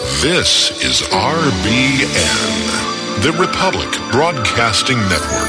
This is RBN, the Republic Broadcasting Network.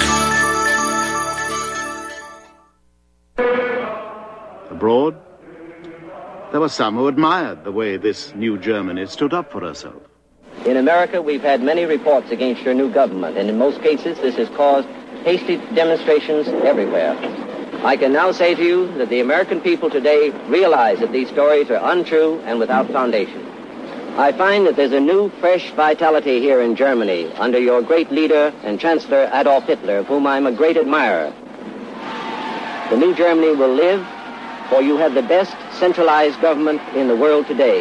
Abroad, there were some who admired the way this new Germany stood up for herself. In America, we've had many reports against your new government, and in most cases, this has caused hasty demonstrations everywhere. I can now say to you that the American people today realize that these stories are untrue and without foundation. I find that there's a new, fresh vitality here in Germany under your great leader and Chancellor Adolf Hitler, of whom I'm a great admirer. The new Germany will live, for you have the best centralized government in the world today.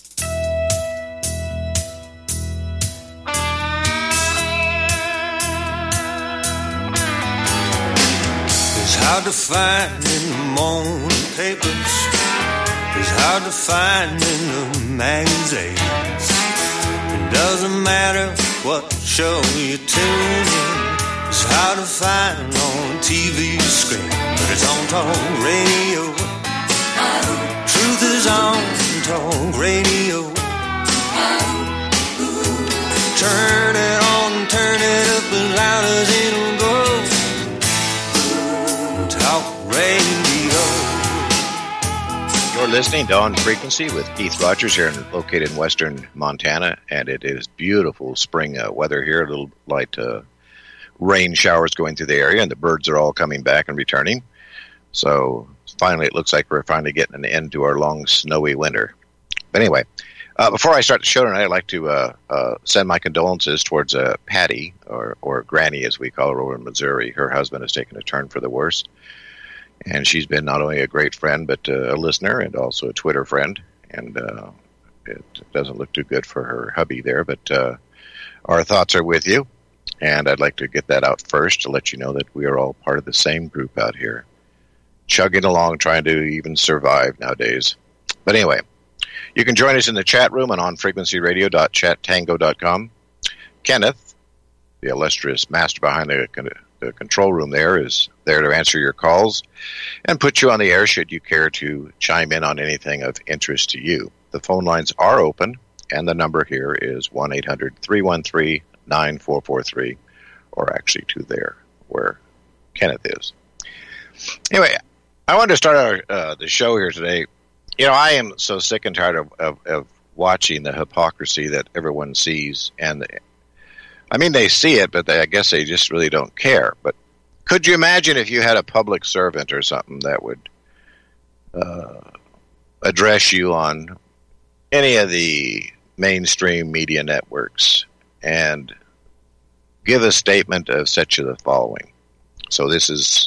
It's hard to find in the morning papers. It's hard to find in the magazines. It doesn't matter what show you tune in. It's hard to find on TV screen, but it's on talk radio. Truth is on talk radio. Turn it on, turn it up as loud as it'll go. Talk radio. You're listening to On Frequency with Keith Rogers here, located in western Montana, and it is beautiful spring weather here. A little light rain showers going through the area, and the birds are all coming back and returning. So finally, it looks like we're finally getting an end to our long, snowy winter. But anyway, before I start the show tonight, I'd like to send my condolences towards Patty, or Granny as we call her over in Missouri. Her husband has taken a turn for the worse. And she's been not only a great friend, but a listener and also a Twitter friend. And it doesn't look too good for her hubby there. But our thoughts are with you. And I'd like to get that out first to let you know that we are all part of the same group out here, chugging along, trying to even survive nowadays. But anyway, you can join us in the chat room on onfrequencyradio.chattango.com. Kenneth, the illustrious master behind the control room there, is there to answer your calls and put you on the air should you care to chime in on anything of interest to you. The phone lines are open, and the number here is 1-800-313-9443, or actually to there, where Kenneth is. Anyway, I wanted to start the show here today. You know, I am so sick and tired of watching the hypocrisy that everyone sees, and I mean, they see it, but I guess they just really don't care. But could you imagine if you had a public servant or something that would address you on any of the mainstream media networks and give a statement of such as the following? So this is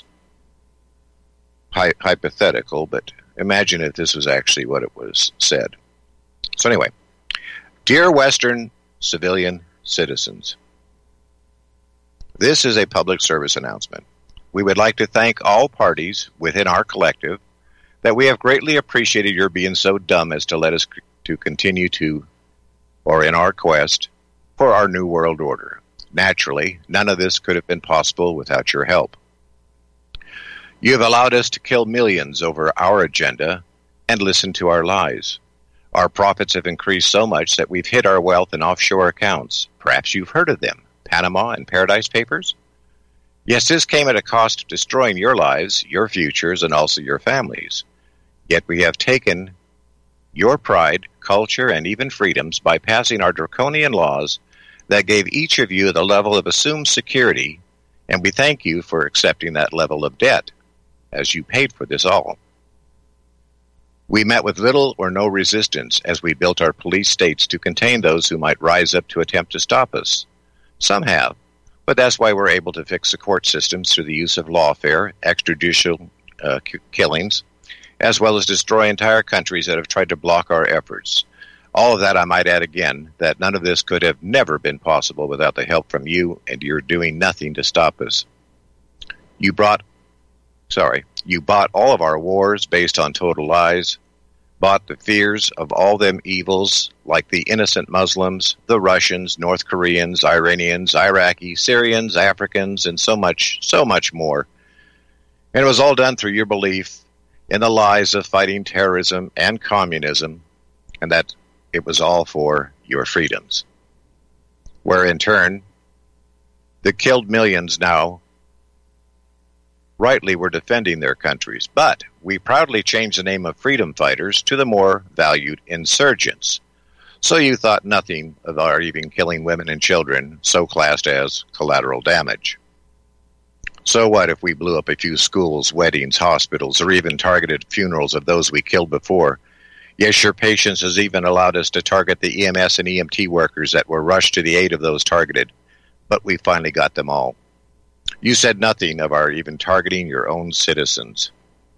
hypothetical, but imagine if this was actually what it was said. So anyway, dear Western civilian citizens, this is a public service announcement. We would like to thank all parties within our collective that we have greatly appreciated your being so dumb as to let us to continue to, or in our quest for our new world order. Naturally, none of this could have been possible without your help. You have allowed us to kill millions over our agenda and listen to our lies. Our profits have increased so much that we've hid our wealth in offshore accounts. Perhaps you've heard of them. Panama and Paradise Papers? Yes, this came at a cost of destroying your lives, your futures, and also your families. Yet we have taken your pride, culture, and even freedoms by passing our draconian laws that gave each of you the level of assumed security, and we thank you for accepting that level of debt, as you paid for this all. We met with little or no resistance as we built our police states to contain those who might rise up to attempt to stop us. Some have, but that's why we're able to fix the court systems through the use of lawfare, extrajudicial killings, as well as destroy entire countries that have tried to block our efforts. All of that, I might add again, that none of this could have never been possible without the help from you, and you're doing nothing to stop us. You bought all of our wars based on total lies, bought the fears of all them evils like the innocent Muslims, the Russians, North Koreans, Iranians, Iraqis, Syrians, Africans, and so much more. And it was all done through your belief in the lies of fighting terrorism and communism, and that it was all for your freedoms. Where in turn, the killed millions now rightly were defending their countries. But we proudly changed the name of freedom fighters to the more valued insurgents. So you thought nothing of our even killing women and children, so classed as collateral damage. So what if we blew up a few schools, weddings, hospitals, or even targeted funerals of those we killed before? Yes, your patience has even allowed us to target the EMS and EMT workers that were rushed to the aid of those targeted, but we finally got them all. You said nothing of our even targeting your own citizens.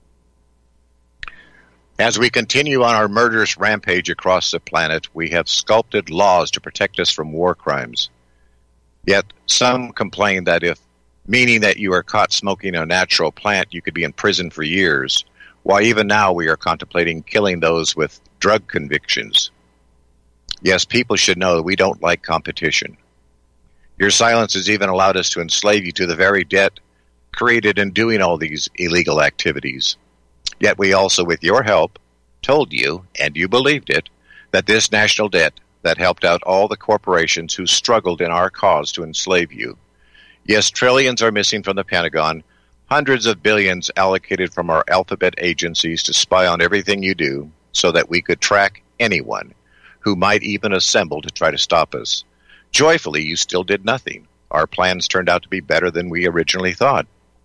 As we continue on our murderous rampage across the planet, we have sculpted laws to protect us from war crimes. Yet some complain that if, meaning that you are caught smoking a natural plant, you could be in prison for years, while even now we are contemplating killing those with drug convictions. Yes, people should know that we don't like competition. Your silence has even allowed us to enslave you to the very debt created in doing all these illegal activities. Yet we also, with your help, told you, and you believed it, that this national debt that helped out all the corporations who struggled in our cause to enslave you. Yes, trillions are missing from the Pentagon, hundreds of billions allocated from our alphabet agencies to spy on everything you do so that we could track anyone who might even assemble to try to stop us. Joyfully, you still did nothing. Our plans turned out to be better than we originally thought.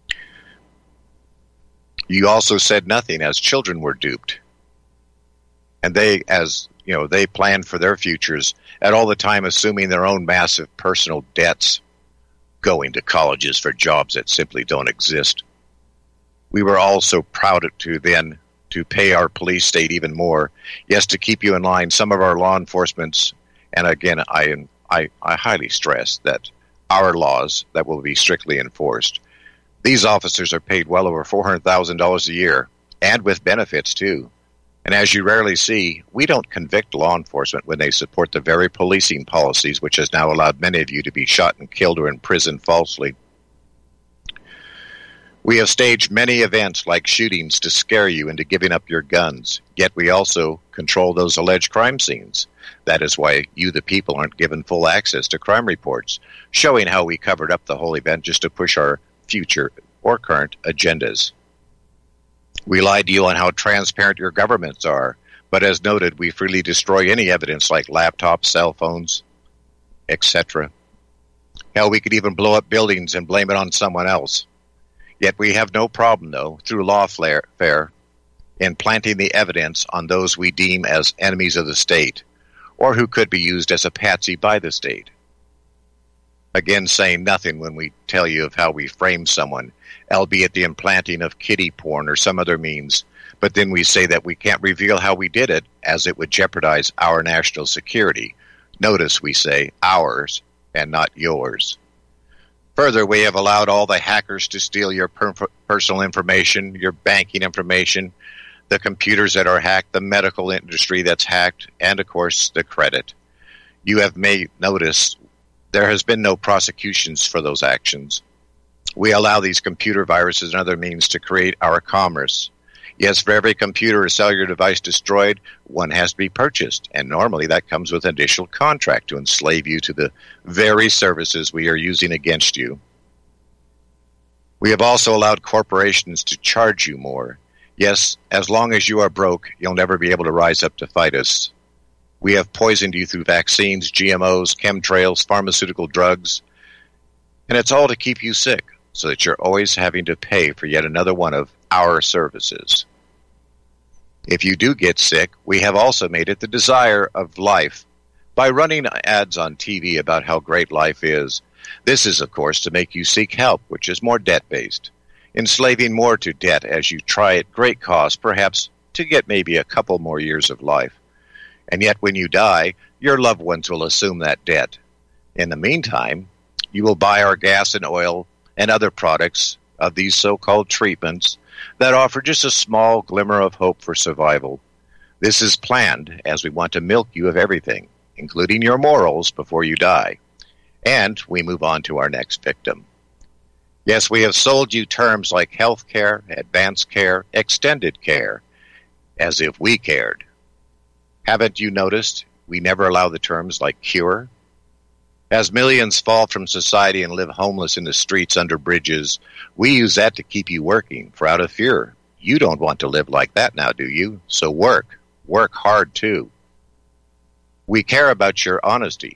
You also said nothing as children were duped. And they planned for their futures, at all the time assuming their own massive personal debts, going to colleges for jobs that simply don't exist. We were all so proud to pay our police state even more, yes, to keep you in line. Some of our law enforcement's, and again, I highly stress that our laws that will be strictly enforced. These officers are paid well over $400,000 a year, and with benefits too. And as you rarely see, we don't convict law enforcement when they support the very policing policies which has now allowed many of you to be shot and killed or imprisoned falsely. We have staged many events like shootings to scare you into giving up your guns, yet we also control those alleged crime scenes. That is why you, the people, aren't given full access to crime reports, showing how we covered up the whole event just to push our future or current agendas. We lied to you on how transparent your governments are, but as noted, we freely destroy any evidence like laptops, cell phones, etc. Hell, we could even blow up buildings and blame it on someone else. Yet we have no problem, though, through lawfare, in planting the evidence on those we deem as enemies of the state, or who could be used as a patsy by the state. Again, saying nothing when we tell you of how we frame someone, albeit the implanting of kiddie porn or some other means, but then we say that we can't reveal how we did it, as it would jeopardize our national security. Notice we say ours and not yours. Further, we have allowed all the hackers to steal your personal information, your banking information, the computers that are hacked, the medical industry that's hacked, and, of course, the credit. You have made notice there has been no prosecutions for those actions. We allow these computer viruses and other means to create our commerce. Yes, for every computer or cellular device destroyed, one has to be purchased, and normally that comes with an additional contract to enslave you to the very services we are using against you. We have also allowed corporations to charge you more. Yes, as long as you are broke, you'll never be able to rise up to fight us. We have poisoned you through vaccines, GMOs, chemtrails, pharmaceutical drugs, and it's all to keep you sick, so that you're always having to pay for yet another one of our services. If you do get sick, we have also made it the desire of life by running ads on TV about how great life is. This is, of course, to make you seek help, which is more debt-based, enslaving more to debt as you try at great cost, perhaps to get maybe a couple more years of life. And yet when you die, your loved ones will assume that debt. In the meantime, you will buy our gas and oil and other products of these so-called treatments that offer just a small glimmer of hope for survival. This is planned as we want to milk you of everything, including your morals, before you die. And we move on to our next victim. Yes, we have sold you terms like health care, advanced care, extended care, as if we cared. Haven't you noticed? we never allow the terms like cure? As millions fall from society and live homeless in the streets under bridges, we use that to keep you working, for out of fear. You don't want to live like that now, do you? So work. Work hard, too. We care about your honesty.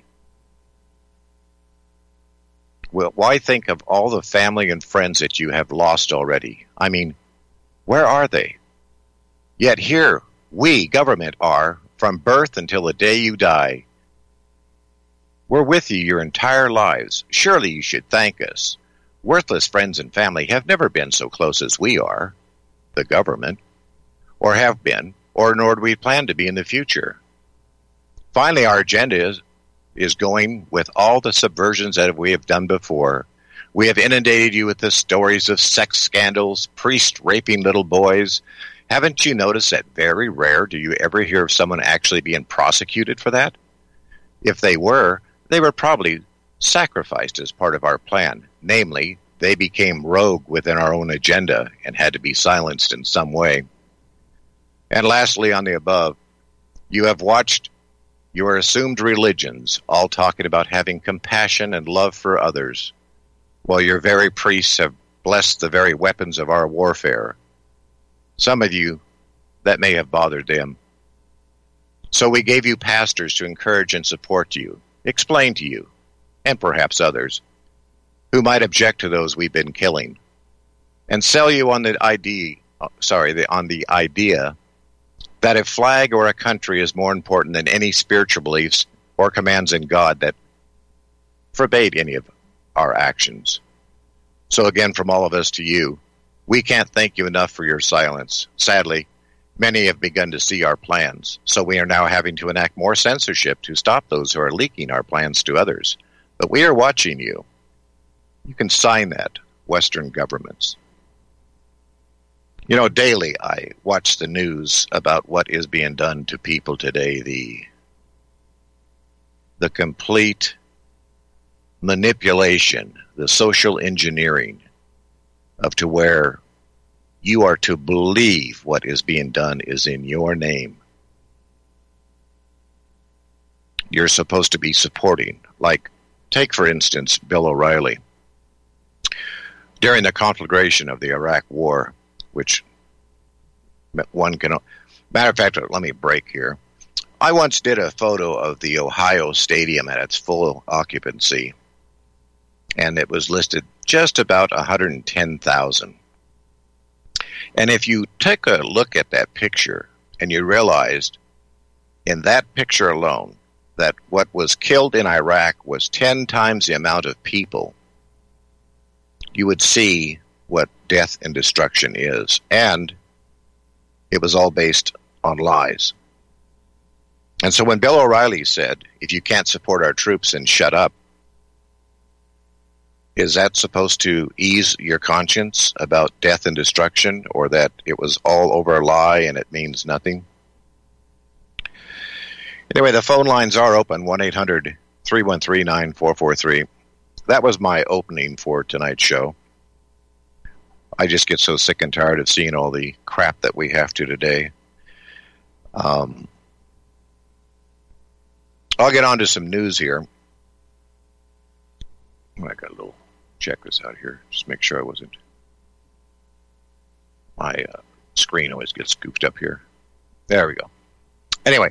Well, why think of all the family and friends that you have lost already? I mean, where are they? Yet here, we, government, are, from birth until the day you die. We're with you your entire lives. Surely you should thank us. Worthless friends and family have never been so close as we are, the government, or have been, or nor do we plan to be in the future. Finally, our agenda is going with all the subversions that we have done before. We have inundated you with the stories of sex scandals, priests raping little boys. Haven't you noticed that very rare do you ever hear of someone actually being prosecuted for that? If they were probably sacrificed as part of our plan. Namely, they became rogue within our own agenda and had to be silenced in some way. And lastly, on the above, you have watched your assumed religions all talking about having compassion and love for others, while your very priests have blessed the very weapons of our warfare. Some of you, that may have bothered them. So we gave you pastors to encourage and support you, explain to you, and perhaps others, who might object to those we've been killing, and sell you on the idea that a flag or a country is more important than any spiritual beliefs or commands in God that forbade any of our actions. So again, from all of us to you, we can't thank you enough for your silence. Sadly, many have begun to see our plans, so we are now having to enact more censorship to stop those who are leaking our plans to others. But we are watching you. You can sign that, Western governments. You know, daily I watch the news about what is being done to people today, the complete manipulation, the social engineering of to where you are to believe what is being done is in your name. You're supposed to be supporting. Like, take for instance, Bill O'Reilly. During the conflagration of the Iraq War, which one can... Matter of fact, let me break here. I once did a photo of the Ohio Stadium at its full occupancy, and it was listed just about 110,000. And if you take a look at that picture, and you realized in that picture alone that what was killed in Iraq was 10 times the amount of people, you would see what death and destruction is. And it was all based on lies. And so when Bill O'Reilly said, if you can't support our troops, then shut up, is that supposed to ease your conscience about death and destruction, or that it was all over a lie and it means nothing? Anyway, the phone lines are open, 1-800-313-9443. That was my opening for tonight's show. I just get so sick and tired of seeing all the crap that we have to today. I'll get on to some news here. I got a little... check this out here. Just make sure I wasn't... My screen always gets goofed up here. There we go. Anyway,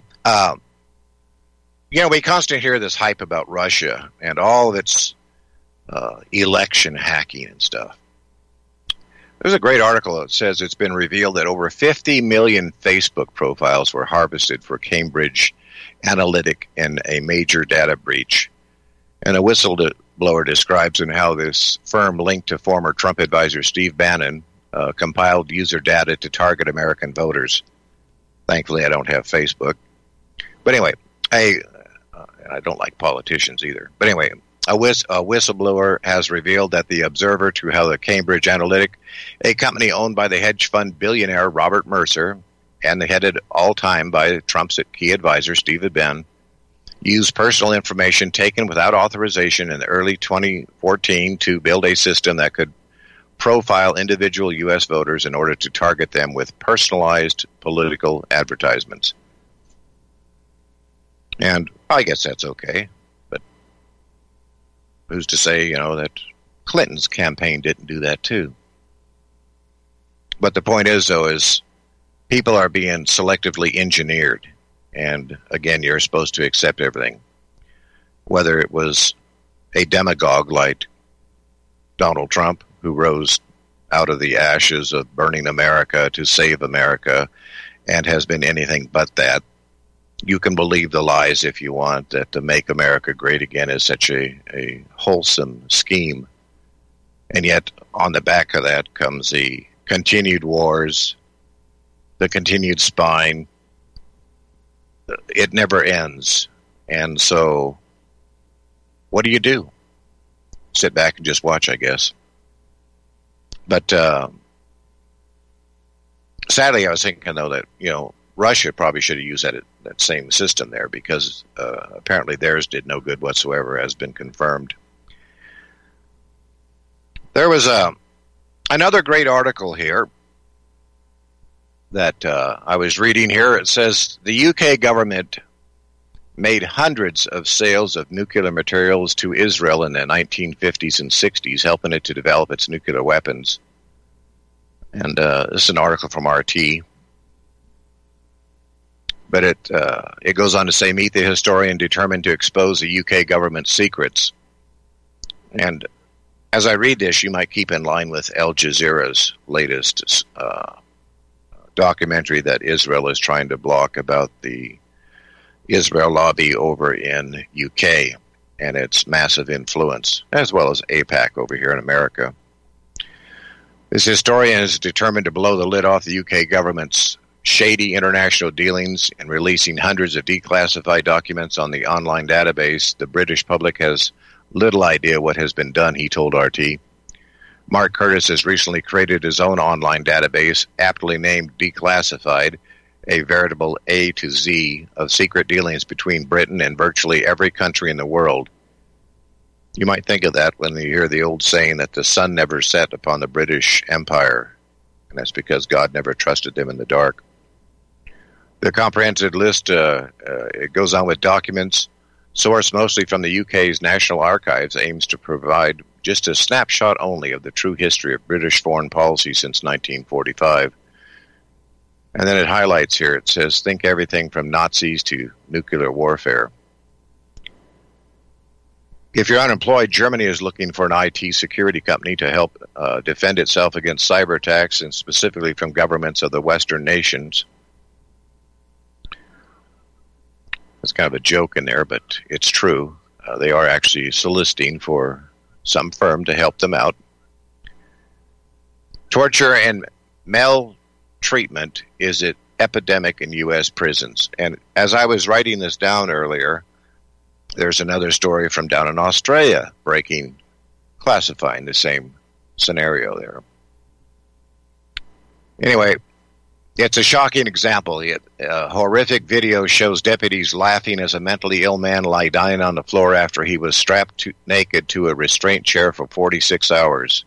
we constantly hear this hype about Russia and all of its election hacking and stuff. There's a great article that says it's been revealed that over 50 million Facebook profiles were harvested for Cambridge Analytica in a major data breach. And a whistleblower describes in how this firm linked to former Trump advisor Steve Bannon compiled user data to target American voters. Thankfully, I don't have Facebook. But anyway, I don't like politicians either. But anyway, a whistleblower has revealed that the Observer to how the Cambridge Analytica, a company owned by the hedge fund billionaire Robert Mercer and headed all-time by Trump's key advisor Steve Bannon, used personal information taken without authorization in early 2014 to build a system that could profile individual U.S. voters in order to target them with personalized political advertisements. And I guess that's okay. But who's to say, that Clinton's campaign didn't do that too? But the point is, though, is people are being selectively engineered. And again, you're supposed to accept everything. Whether it was a demagogue like Donald Trump, who rose out of the ashes of burning America to save America and has been anything but that. You can believe the lies if you want, that to make America great again is such a wholesome scheme. And yet, on the back of that comes the continued wars, the continued spying. It never ends. And so, what do you do? Sit back and just watch, I guess. But sadly, I was thinking, though, that, Russia probably should have used that same system there, because apparently theirs did no good whatsoever, has been confirmed. There was another great article here that I was reading here. It says the UK government made hundreds of sales of nuclear materials to Israel in the 1950s and 60s, helping it to develop its nuclear weapons. And this is an article from RT. But it goes on to say, meet the historian determined to expose the UK government's secrets. And as I read this, you might keep in line with Al Jazeera's latest documentary that Israel is trying to block about the Israel lobby over in UK and its massive influence, as well as AIPAC over here in America. This historian is determined to blow the lid off the UK government's shady international dealings in releasing hundreds of declassified documents on the online database. The British public has little idea what has been done, he told RT. Mark Curtis has recently created his own online database, aptly named Declassified, a veritable A to Z of secret dealings between Britain and virtually every country in the world. You might think of that when you hear the old saying that the sun never set upon the British Empire, and that's because God never trusted them in the dark. The comprehensive list it goes on with documents sourced mostly from the UK's National Archives, aims to provide just a snapshot only of the true history of British foreign policy since 1945. And then it highlights here, it says, think everything from Nazis to nuclear warfare. If you're unemployed, Germany is looking for an IT security company to help defend itself against cyber attacks, and specifically from governments of the Western nations. It's kind of a joke in there, but it's true. They are actually soliciting for some firm to help them out. Torture and maltreatment is an epidemic in U.S. prisons. And as I was writing this down earlier, there's another story from down in Australia classifying the same scenario there. Anyway, it's a shocking example. A horrific video shows deputies laughing as a mentally ill man lie dying on the floor after he was strapped naked to a restraint chair for 46 hours.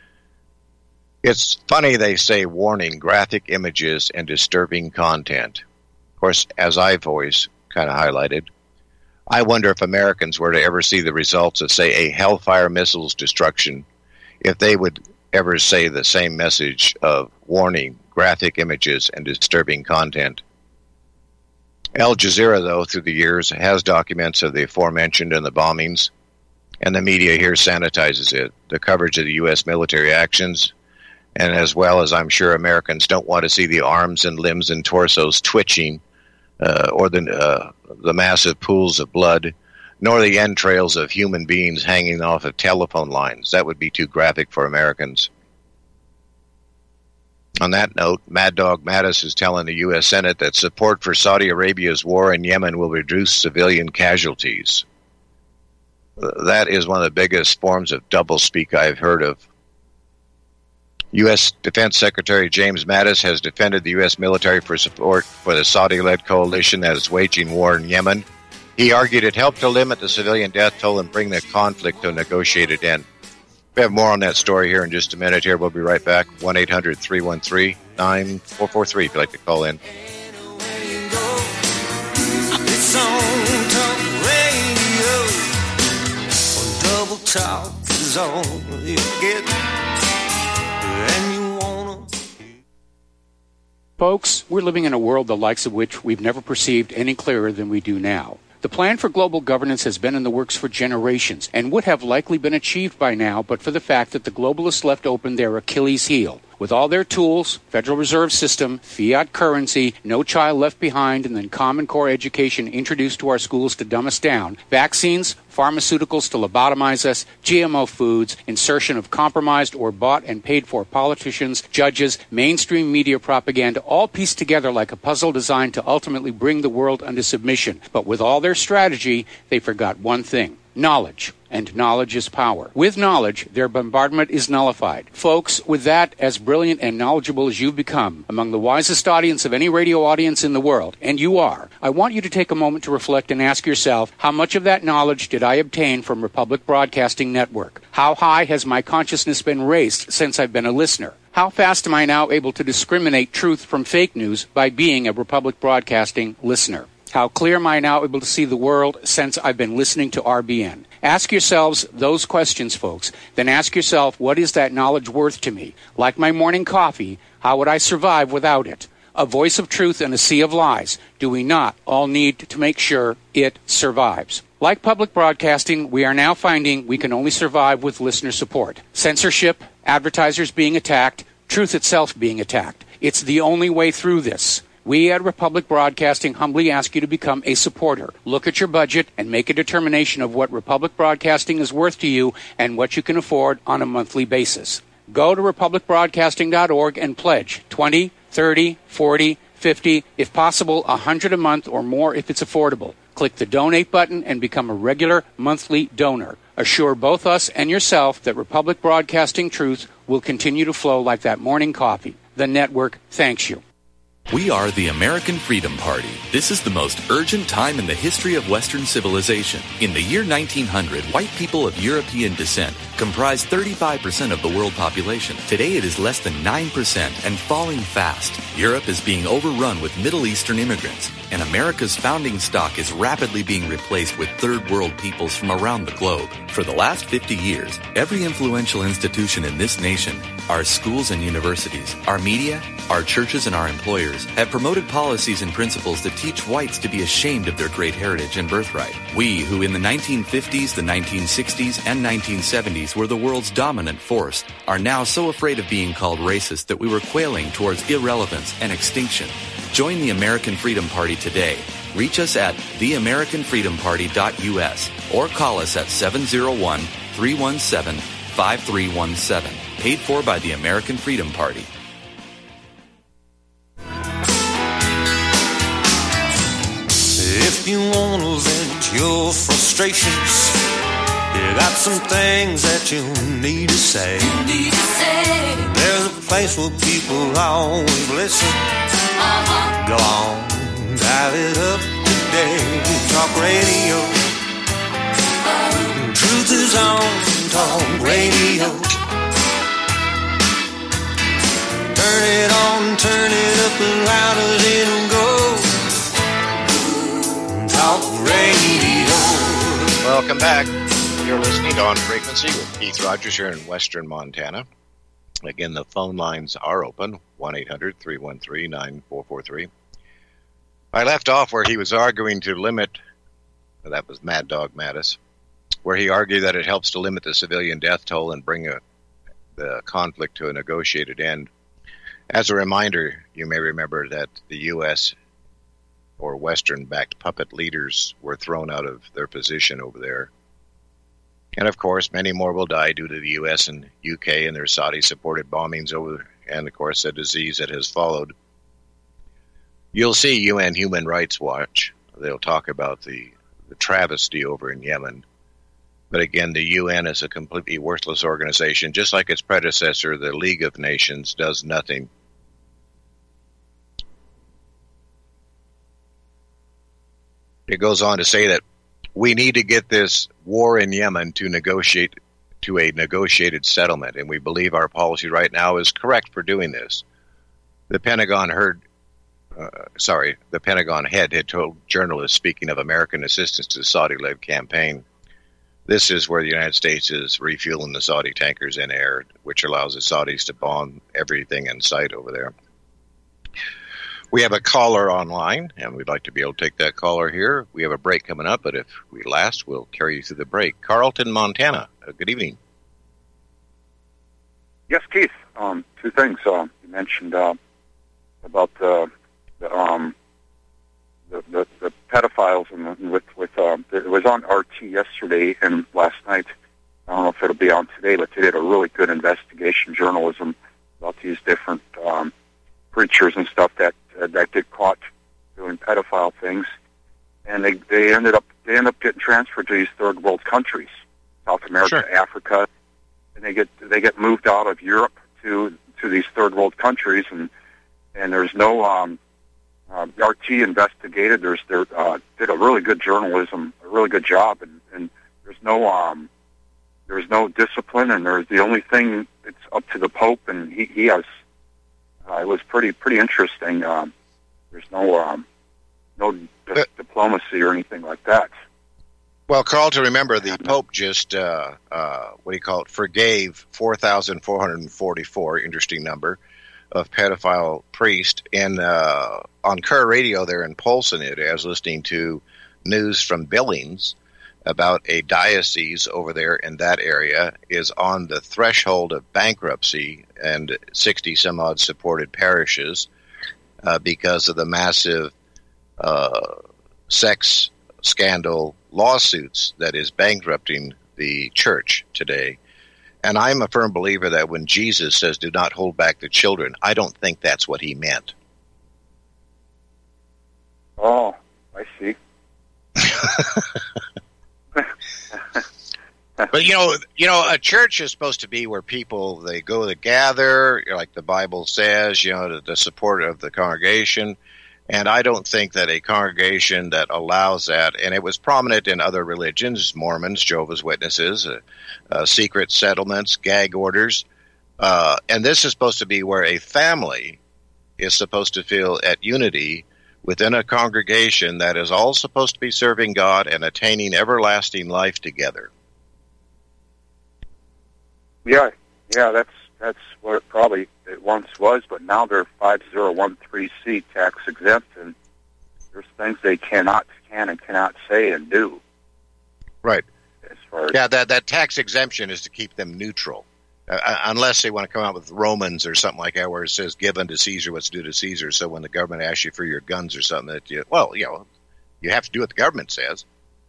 It's funny they say warning, graphic images, and disturbing content. Of course, as I've always kind of highlighted, I wonder if Americans were to ever see the results of, say, a Hellfire missiles destruction, if they would ever say the same message of warning, graphic images, and disturbing content. Al Jazeera, though, through the years, has documents of the aforementioned and the bombings, and the media here sanitizes it. The coverage of the U.S. military actions, and as well as I'm sure Americans don't want to see the arms and limbs and torsos twitching, or the massive pools of blood, nor the entrails of human beings hanging off of telephone lines. That would be too graphic for Americans. On that note, Mad Dog Mattis is telling the U.S. Senate that support for Saudi Arabia's war in Yemen will reduce civilian casualties. That is one of the biggest forms of doublespeak I've heard of. U.S. Defense Secretary James Mattis has defended the U.S. military for support for the Saudi-led coalition that is waging war in Yemen. He argued it helped to limit the civilian death toll and bring the conflict to a negotiated end. We have more on that story here in just a minute. Here, we'll be right back. 1-800-313-9443 if you'd like to call in. It's on child is all you get, and you wanna. Folks, we're living in a world the likes of which we've never perceived any clearer than we do now. The plan for global governance has been in the works for generations and would have likely been achieved by now but for the fact that the globalists left open their Achilles heel. With all their tools, Federal Reserve System, fiat currency, no child left behind, and then Common Core education introduced to our schools to dumb us down, vaccines, pharmaceuticals to lobotomize us, GMO foods, insertion of compromised or bought and paid for politicians, judges, mainstream media propaganda, all pieced together like a puzzle designed to ultimately bring the world under submission. But with all their strategy, they forgot one thing: knowledge. And knowledge is power. With knowledge, their bombardment is nullified. Folks, with that, as brilliant and knowledgeable as you've become, among the wisest audience of any radio audience in the world, and you are, I want you to take a moment to reflect and ask yourself, how much of that knowledge did I obtain from Republic Broadcasting Network? How high has my consciousness been raised since I've been a listener? How fast am I now able to discriminate truth from fake news by being a Republic Broadcasting listener? How clear am I now able to see the world since I've been listening to RBN? Ask yourselves those questions, folks. Then ask yourself, what is that knowledge worth to me? Like my morning coffee, how would I survive without it? A voice of truth in a sea of lies. Do we not all need to make sure it survives? Like public broadcasting, we are now finding we can only survive with listener support. Censorship, advertisers being attacked, truth itself being attacked. It's the only way through this. We at Republic Broadcasting humbly ask you to become a supporter. Look at your budget and make a determination of what Republic Broadcasting is worth to you and what you can afford on a monthly basis. Go to republicbroadcasting.org and pledge $20, $30, $40, $50, if possible, $100 a month or more if it's affordable. Click the donate button and become a regular monthly donor. Assure both us and yourself that Republic Broadcasting truth will continue to flow like that morning coffee. The network thanks you. We are the American Freedom Party. This is the most urgent time in the history of Western civilization. In the year 1900, white people of European descent comprised 35% of the world population. Today it is less than 9% and falling fast. Europe is being overrun with Middle Eastern immigrants, and America's founding stock is rapidly being replaced with third world peoples from around the globe. For the last 50 years, every influential institution in this nation, our schools and universities, our media, our churches and our employers have promoted policies and principles that teach whites to be ashamed of their great heritage and birthright. We, who in the 1950s, the 1960s, and 1970s were the world's dominant force, are now so afraid of being called racist that we were quailing towards irrelevance and extinction. Join the American Freedom Party today. Reach us at theamericanfreedomparty.us or call us at 701-317-5317. Paid for by the American Freedom Party. If you want to vent your frustrations, you got some things that you need to say. There's a place where people always listen. Go on, dial it up today. Talk radio. Truth is on Talk Radio. Turn it on, turn it up as loud as it'll go. Talk Radio. Welcome back. You're listening to On Frequency with Keith Rogers here in Western Montana. Again, the phone lines are open, 1-800-313-9443. I left off where he was arguing to limit, that was Mad Dog Mattis, where he argued that it helps to limit the civilian death toll and bring the conflict to a negotiated end. As a reminder, you may remember that the U.S. or Western-backed puppet leaders were thrown out of their position over there. And, of course, many more will die due to the U.S. and U.K. and their Saudi-supported bombings over, and, of course, the disease that has followed. You'll see UN Human Rights Watch. They'll talk about the travesty over in Yemen. But, again, the UN is a completely worthless organization. Just like its predecessor, the League of Nations, does nothing. It goes on to say that we need to get this war in Yemen to negotiate to a negotiated settlement, and we believe our policy right now is correct for doing this. The Pentagon head had told journalists, speaking of American assistance to the Saudi-led campaign, This is where the United States is refueling the Saudi tankers in air, which allows the Saudis to bomb everything in sight over there. We have a caller online, and we'd like to be able to take that caller here. We have a break coming up, but if we last, we'll carry you through the break. Carlton, Montana. Good evening. Yes, Keith. Two things. You mentioned about the pedophiles and with it was on RT yesterday and last night. I don't know if it'll be on today, but they did a really good investigation journalism about these different preachers and stuff that get caught doing pedophile things, and they end up getting transferred to these third world countries, South America, sure. Africa, and they get moved out of Europe to these third world countries, and there's no RT investigated. They did a really good journalism, a really good job, and there's no discipline, and there's the only thing it's up to the Pope, and he has. It was pretty interesting. There's no diplomacy or anything like that. Well, Carl, to remember, the Pope just forgave 4,444, interesting number, of pedophile priests. And on Kerr Radio there in Polson, I was listening to news from Billings about a diocese over there in that area is on the threshold of bankruptcy, and 60 some odd supported parishes because of the massive sex scandal lawsuits that is bankrupting the church today. And I'm a firm believer that when Jesus says do not hold back the children, I don't think that's what he meant. Oh, I see. But you know, a church is supposed to be where people they go to gather, like the Bible says, the support of the congregation. And I don't think that a congregation that allows that, and it was prominent in other religions, Mormons, Jehovah's Witnesses, secret settlements, gag orders, and this is supposed to be where a family is supposed to feel at unity within a congregation that is all supposed to be serving God and attaining everlasting life together. Yeah, that's what it once was, but now they're 5013C tax exempt, and there's things they can and cannot say and do. Right. As far as that tax exemption is to keep them neutral, unless they want to come out with Romans or something like that, where it says, "Give unto Caesar what's due to Caesar." So when the government asks you for your guns or something, that you have to do what the government says.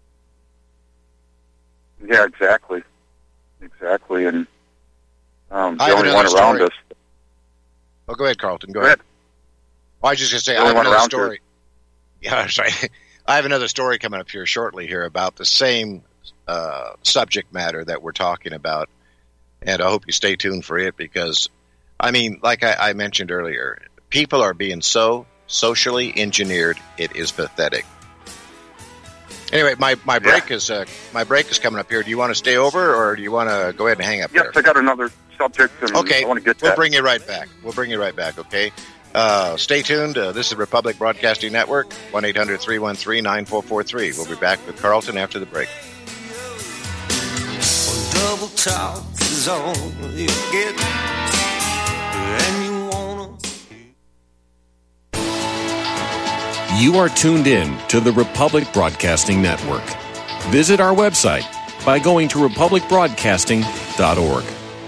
Yeah, exactly, and the only one around us. Oh, go ahead, Carlton. Go ahead. Well, I was just going to say, I have another story. Yeah, sorry. I have another story coming up here shortly here about the same subject matter that we're talking about, and I hope you stay tuned for it because, like I mentioned earlier, people are being so socially engineered, it is pathetic. Anyway, my break is coming up here. Do you want to stay over, or do you want to go ahead and hang up there? Yes, I got another subject, and okay. I want to get to We'll that. bring you right back, okay? Stay tuned. This is Republic Broadcasting Network, 1-800-313-9443. We'll be back with Carlton after the break. Double talk is all you get, and you wanna. You are tuned in to the Republic Broadcasting Network. Visit our website by going to republicbroadcasting.org.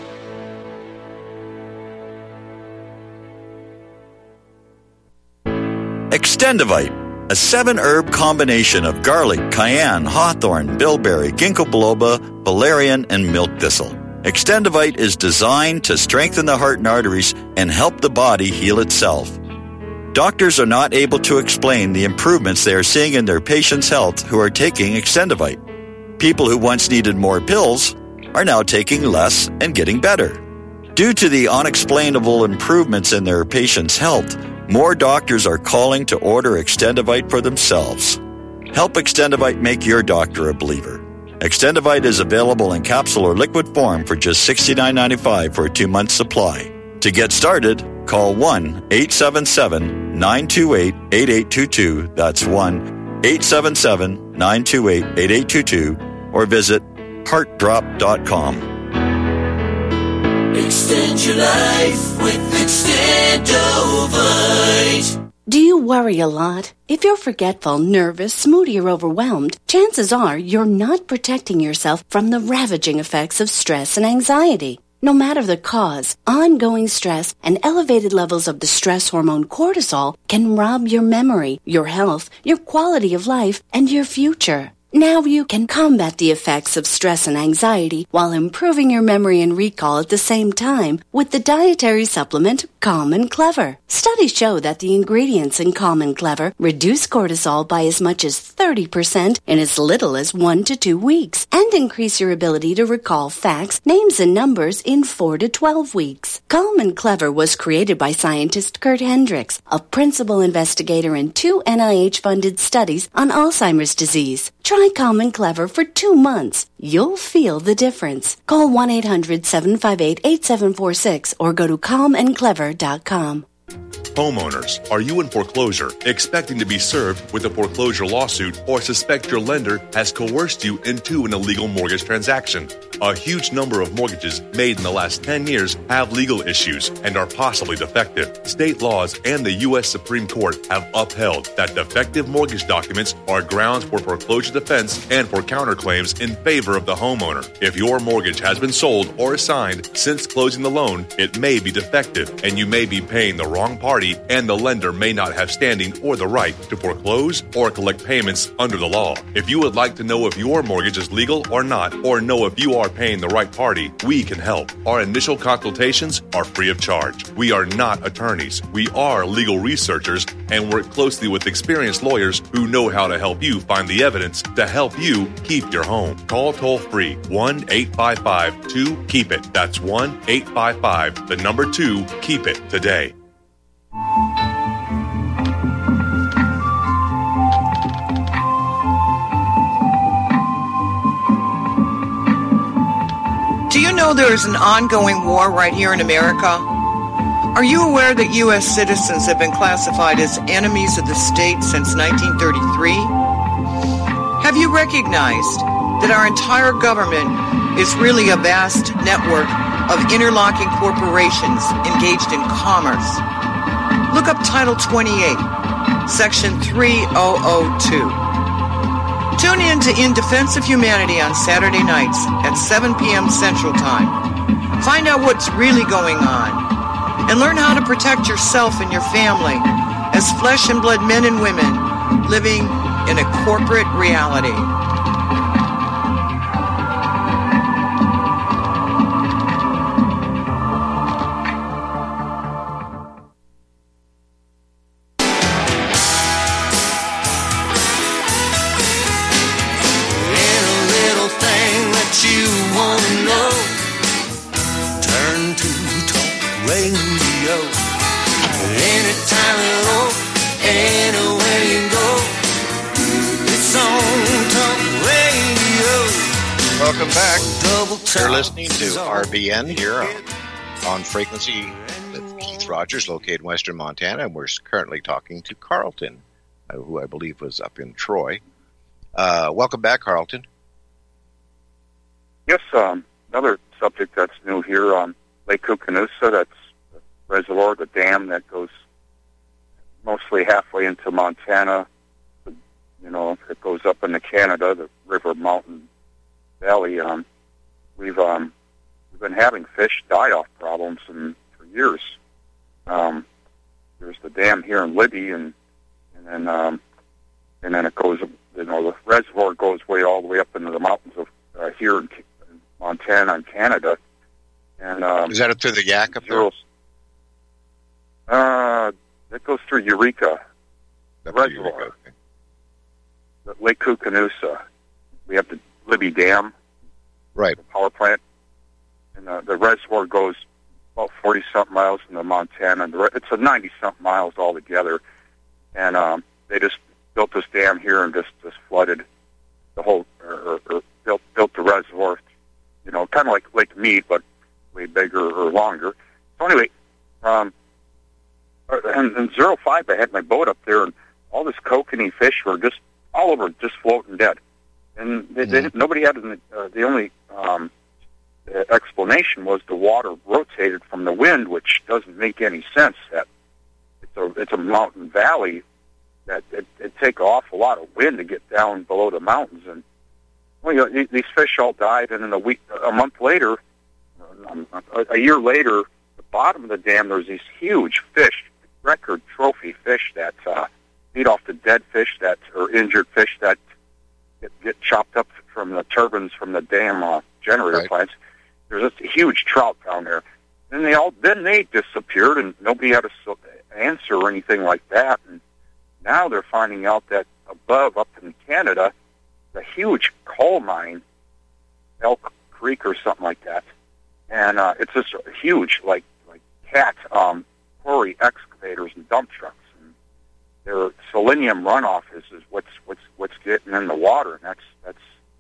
Extendivite, a 7-herb combination of garlic, cayenne, hawthorn, bilberry, ginkgo biloba, valerian, and milk thistle. Extendivite is designed to strengthen the heart and arteries and help the body heal itself. Doctors are not able to explain the improvements they are seeing in their patients' health who are taking Extendivite. People who once needed more pills are now taking less and getting better. Due to the unexplainable improvements in their patients' health, more doctors are calling to order Extendivite for themselves. Help Extendivite make your doctor a believer. Extendivite is available in capsule or liquid form for just $69.95 for a 2-month supply. To get started, call 1-877-928-8822. That's 1-877-928-8822. Or visit heartdrop.com. Extend your life with Extendovite. Do you worry a lot? If you're forgetful, nervous, moody, or overwhelmed, chances are you're not protecting yourself from the ravaging effects of stress and anxiety. No matter the cause, ongoing stress and elevated levels of the stress hormone cortisol can rob your memory, your health, your quality of life, and your future. Now you can combat the effects of stress and anxiety while improving your memory and recall at the same time with the dietary supplement Calm and Clever. Studies show that the ingredients in Calm and Clever reduce cortisol by as much as 30% in as little as 1 to 2 weeks and increase your ability to recall facts, names, and numbers in 4 to 12 weeks. Calm and Clever was created by scientist Kurt Hendricks, a principal investigator in 2 NIH-funded studies on Alzheimer's disease. Try Calm and Clever for 2 months. You'll feel the difference. Call 1-800-758-8746 or go to calmandclever.com. Homeowners, are you in foreclosure, expecting to be served with a foreclosure lawsuit, or suspect your lender has coerced you into an illegal mortgage transaction? A huge number of mortgages made in the last 10 years have legal issues and are possibly defective. State laws and the U.S. Supreme Court have upheld that defective mortgage documents are grounds for foreclosure defense and for counterclaims in favor of the homeowner. If your mortgage has been sold or assigned since closing the loan, it may be defective, and you may be paying the wrong party, and the lender may not have standing or the right to foreclose or collect payments under the law. If you would like to know if your mortgage is legal or not, or know if you are paying the right party, we can help. Our initial consultations are free of charge. We are not attorneys. We are legal researchers and work closely with experienced lawyers who know how to help you find the evidence to help you keep your home. Call toll-free 1-855-2-KEEP-IT. That's 1-855-2-KEEP-IT today. Do you know there is an ongoing war right here in America? Are you aware that U.S. citizens have been classified as enemies of the state since 1933? Have you recognized that our entire government is really a vast network of interlocking corporations engaged in commerce? Look up Title 28, Section 3002. Tune in to In Defense of Humanity on Saturday nights at 7 p.m. Central Time. Find out what's really going on and learn how to protect yourself and your family as flesh and blood men and women living in a corporate reality. Welcome back. You're listening to RBN here on Frequency with Keith Rogers, located in western Montana, and we're currently talking to Carlton, who I believe was up in Troy. Welcome back, Carlton. Yes, another subject that's new here on Lake Koocanusa, that's the reservoir, the dam that goes mostly halfway into Montana. You know, it goes up into Canada, the River Mountain Valley. We've been having fish die-off problems for years. There's the dam here in Libby, and then it goes. You know, the reservoir goes all the way up into the mountains of here in Montana and Canada. And is that up through the Yak up there? It goes through Eureka, the reservoir, Eureka, okay. Lake Koocanusa. We have the Libby Dam, right? The power plant, and the reservoir goes about 40-something miles into Montana. And it's a 90-something miles altogether. And they just built this dam here and just flooded the whole, or built the reservoir. You know, kind of like Lake Mead, but way bigger or longer. So anyway, in 05, I had my boat up there, and all this kokanee fish were just all over, just floating dead. And nobody had the only explanation was the water rotated from the wind, which doesn't make any sense. That it's a mountain valley that it take an awful lot of wind to get down below the mountains, and these fish all died. And then a month later, a year later, the bottom of the dam, there's these huge fish, record trophy fish that feed off the dead fish or injured fish that get chopped up from the turbines from the dam generator plants. There's just a huge trout down there. And they disappeared, and nobody had an answer or anything like that. And now they're finding out that up in Canada, a huge coal mine, Elk Creek or something like that, and it's just huge, like cat quarry excavators and dump trucks, and their selenium runoff is what's getting in the water, and that's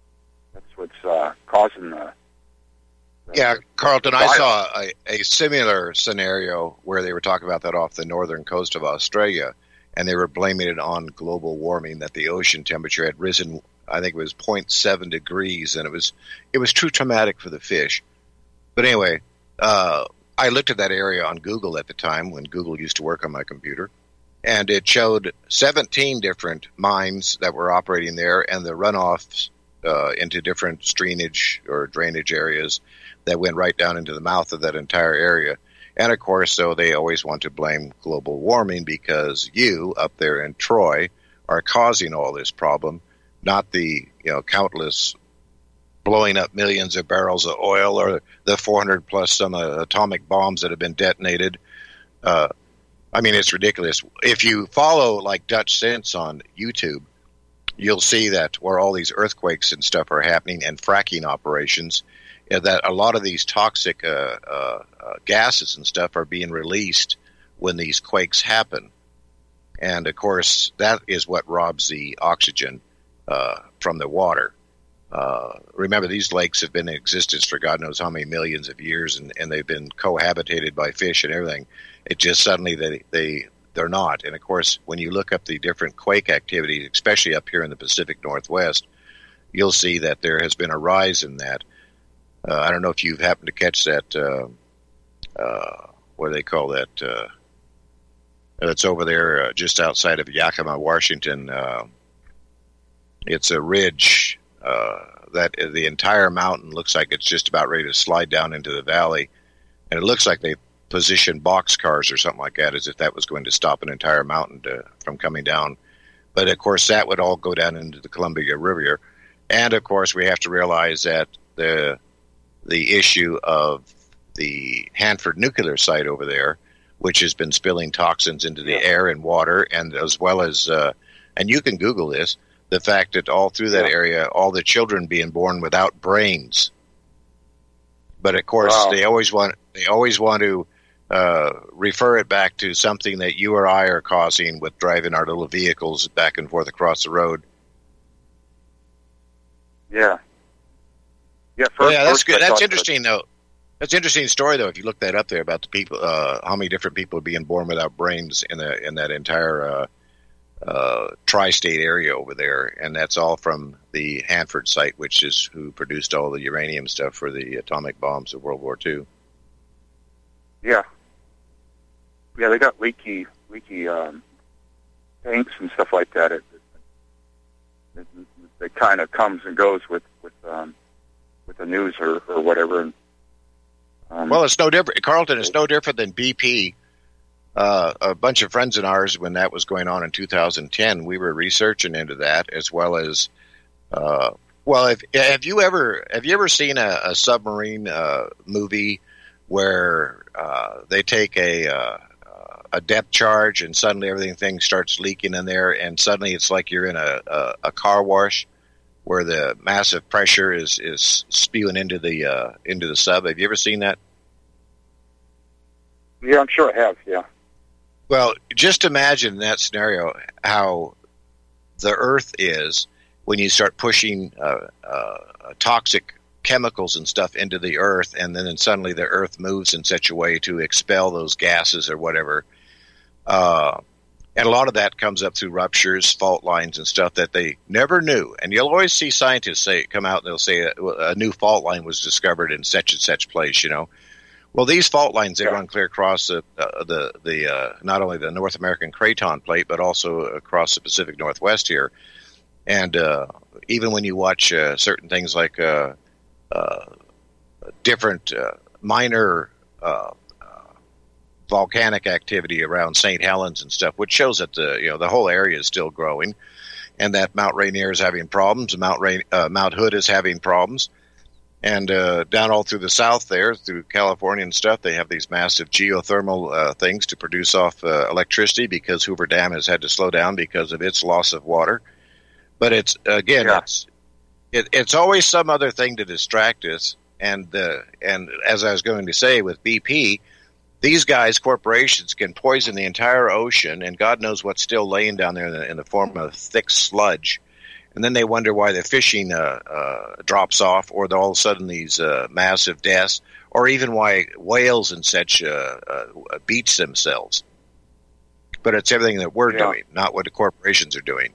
what's causing the. Yeah, Carlton, I saw a similar scenario where they were talking about that off the northern coast of Australia, and they were blaming it on global warming, that the ocean temperature had risen, I think it was 0.7 degrees, and it was too traumatic for the fish. But anyway, I looked at that area on Google at the time when Google used to work on my computer, and it showed 17 different mines that were operating there, and the runoffs into different drainage areas that went right down into the mouth of that entire area. And, of course, so they always want to blame global warming because you, up there in Troy, are causing all this problem, not the countless blowing up millions of barrels of oil or the 400-plus some atomic bombs that have been detonated. I mean, it's ridiculous. If you follow, like, Dutch Sense on YouTube, you'll see that where all these earthquakes and stuff are happening and fracking operations, that a lot of these toxic gases and stuff are being released when these quakes happen. And, of course, that is what robs the oxygen from the water. Remember, these lakes have been in existence for God knows how many millions of years, and they've been cohabitated by fish and everything. It just suddenly they're not. And, of course, when you look up the different quake activity, especially up here in the Pacific Northwest, you'll see that there has been a rise in that. I don't know if you've happened to catch that, what do they call that? That's over there just outside of Yakima, Washington. It's a ridge that the entire mountain looks like it's just about ready to slide down into the valley. And it looks like they positioned boxcars or something like that as if that was going to stop an entire mountain from coming down. But, of course, that would all go down into the Columbia River. And, of course, we have to realize that the issue of the Hanford nuclear site over there, which has been spilling toxins into the air and water, and as well as, and you can Google this, the fact that all through that area, all the children being born without brains. But of course, they always want to refer it back to something that you or I are causing with driving our little vehicles back and forth across the road. Yeah. Yeah, that's good. That's interesting, though. That's an interesting story, though. If you look that up there about the people, how many different people are being born without brains in that entire tri-state area over there, and that's all from the Hanford site, which is who produced all the uranium stuff for the atomic bombs of World War II. Yeah. Yeah, they got leaky tanks and stuff like that. It kind of comes and goes with the news or whatever. Well, it's no different, Carlton. It's no different than BP. A bunch of friends of ours, when that was going on in 2010, we were researching into that, as well as, have you ever seen a submarine movie where they take a depth charge and suddenly everything starts leaking in there, and suddenly it's like you're in a car wash where the massive pressure is spewing into the sub? Have you ever seen that? Yeah, I'm sure I have. Yeah. Well, just imagine that scenario, how the Earth is when you start pushing toxic chemicals and stuff into the Earth, and then suddenly the Earth moves in such a way to expel those gases or whatever. And a lot of that comes up through ruptures, fault lines, and stuff that they never knew. And you'll always see scientists come out and they'll say a new fault line was discovered in such and such place, Well, these fault lines, they run clear across the not only the North American Craton Plate, but also across the Pacific Northwest here. And even when you watch certain things like different minor volcanic activity around St. Helens and stuff, which shows that the whole area is still growing, and that Mount Rainier is having problems, Mount Hood is having problems, and down all through the south there, through California and stuff, they have these massive geothermal things to produce off electricity because Hoover Dam has had to slow down because of its loss of water. But it's always some other thing to distract us, and as I was going to say with BP. These guys, corporations, can poison the entire ocean, and God knows what's still laying down there in the form of thick sludge. And then they wonder why the fishing drops off, or all of a sudden these massive deaths, or even why whales and such beach themselves. But it's everything that we're doing, not what the corporations are doing.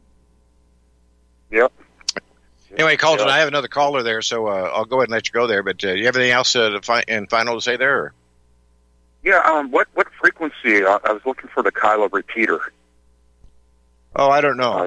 Yep. Anyway, Colton, I have another caller there, so I'll go ahead and let you go there. But do you have anything else in final to say there? Or? Yeah, what frequency? I was looking for the Kyla repeater. Oh, I don't know.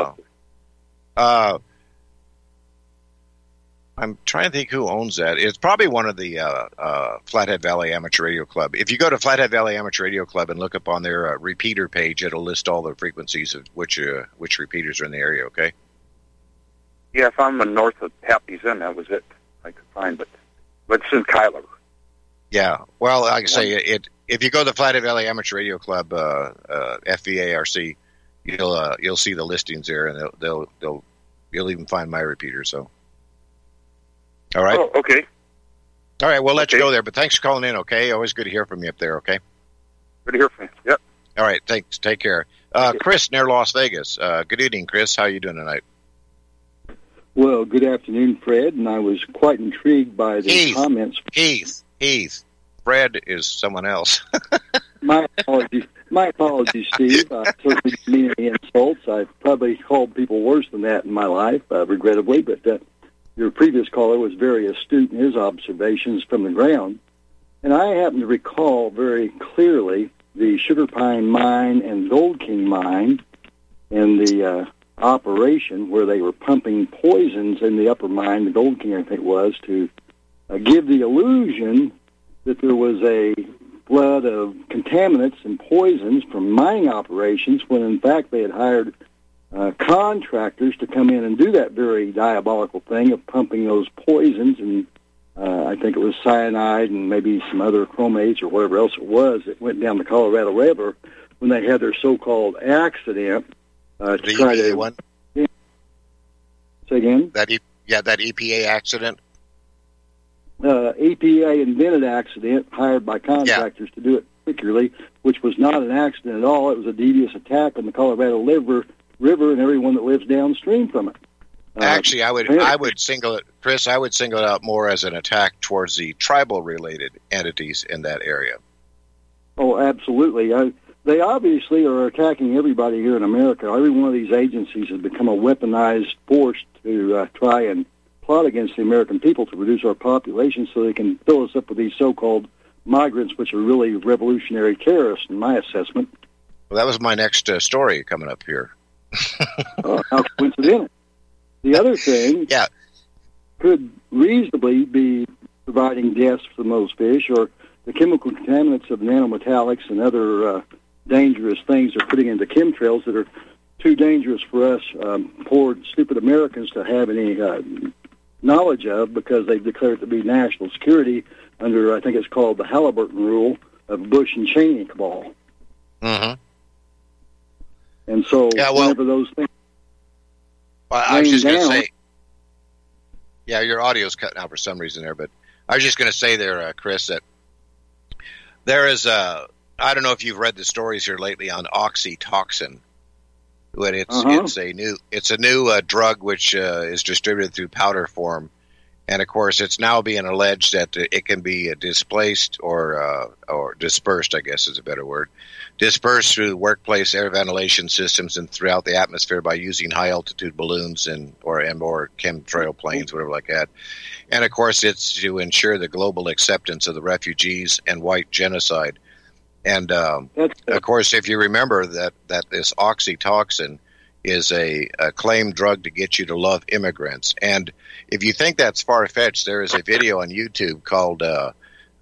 I'm trying to think who owns that. It's probably one of the Flathead Valley Amateur Radio Club. If you go to Flathead Valley Amateur Radio Club and look up on their repeater page, it'll list all the frequencies of which repeaters are in the area, okay? Yeah, if I'm north of Happy's Inn, that was it I could find, but it's in Kyla. Yeah, well, like I say, if you go to the Flathead Valley Amateur Radio Club, FVARC, you'll see the listings there, and you'll even find my repeater. So, all right. Oh, okay. All right, we'll let you go there, but thanks for calling in. Okay, always good to hear from you up there. Okay. Good to hear from you. Yep. All right, thanks. Take care. Chris near Las Vegas. Good evening, Chris. How are you doing tonight? Well, good afternoon, Fred, and I was quite intrigued by the comments. Heath. Fred is someone else. My apologies, Steve. I certainly didn't mean any insults. I've probably called people worse than that in my life, regrettably, but your previous caller was very astute in his observations from the ground. And I happen to recall very clearly the Sugar Pine Mine and Gold King Mine and the operation where they were pumping poisons in the upper mine, the Gold King, I think it was, to give the illusion that there was a flood of contaminants and poisons from mining operations when, in fact, they had hired contractors to come in and do that very diabolical thing of pumping those poisons, and I think it was cyanide and maybe some other chromates or whatever else it was that went down the Colorado River when they had their so-called accident to try to... One? Yeah. Say again? That EPA accident? EPA invented accident, hired by contractors to do it particularly, which was not an accident at all. It was a devious attack on the Colorado River and everyone that lives downstream from it. Actually, I would single it, Chris. I would single it out more as an attack towards the tribal-related entities in that area. Oh, absolutely. They obviously are attacking everybody here in America. Every one of these agencies has become a weaponized force to try and plot against the American people to reduce our population so they can fill us up with these so-called migrants, which are really revolutionary terrorists, in my assessment. Well, that was my next story coming up here. How coincidental. The other thing could reasonably be providing deaths for most fish, or the chemical contaminants of nanometallics and other dangerous things they're putting into chemtrails that are too dangerous for us poor, stupid Americans to have any knowledge of, because they've declared it to be national security under, I think it's called the Halliburton Rule of Bush and Cheney cabal. Mm-hmm. And so whenever those things I was just going to say, your audio's cutting out for some reason there, but I was just going to say there, Chris, that there is I don't know if you've read the stories here lately on oxytocin, but it's a new drug which is distributed through powder form, And, of course, it's now being alleged that it can be displaced or dispersed, I guess is a better word, dispersed through workplace air ventilation systems and throughout the atmosphere by using high-altitude balloons or chemtrail planes, whatever like that. And, of course, it's to ensure the global acceptance of the refugees and white genocide. And, of course, if you remember that this oxytocin is a claimed drug to get you to love immigrants. And if you think that's far-fetched, there is a video on YouTube called DOD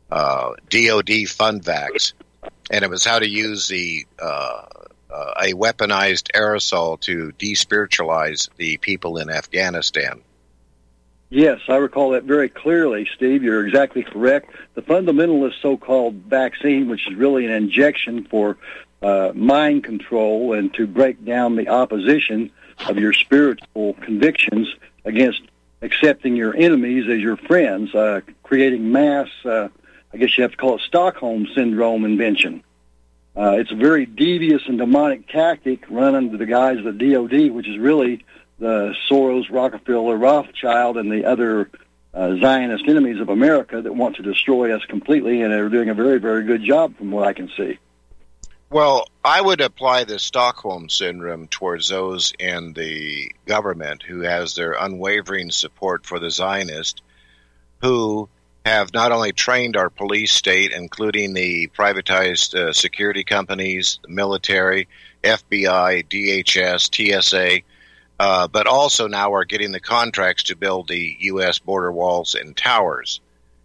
FundVax, and it was how to use a weaponized aerosol to despiritualize the people in Afghanistan. Yes, I recall that very clearly, Steve. You're exactly correct. The fundamentalist so-called vaccine, which is really an injection for mind control and to break down the opposition of your spiritual convictions against accepting your enemies as your friends, creating mass, I guess you have to call it Stockholm Syndrome invention. It's a very devious and demonic tactic run under the guise of the DOD, which is really the Soros, Rockefeller, Rothschild, and the other Zionist enemies of America that want to destroy us completely, and are doing a very, very good job from what I can see. Well, I would apply the Stockholm Syndrome towards those in the government who has their unwavering support for the Zionists, who have not only trained our police state, including the privatized security companies, the military, FBI, DHS, TSA, but also now are getting the contracts to build the U.S. border walls and towers.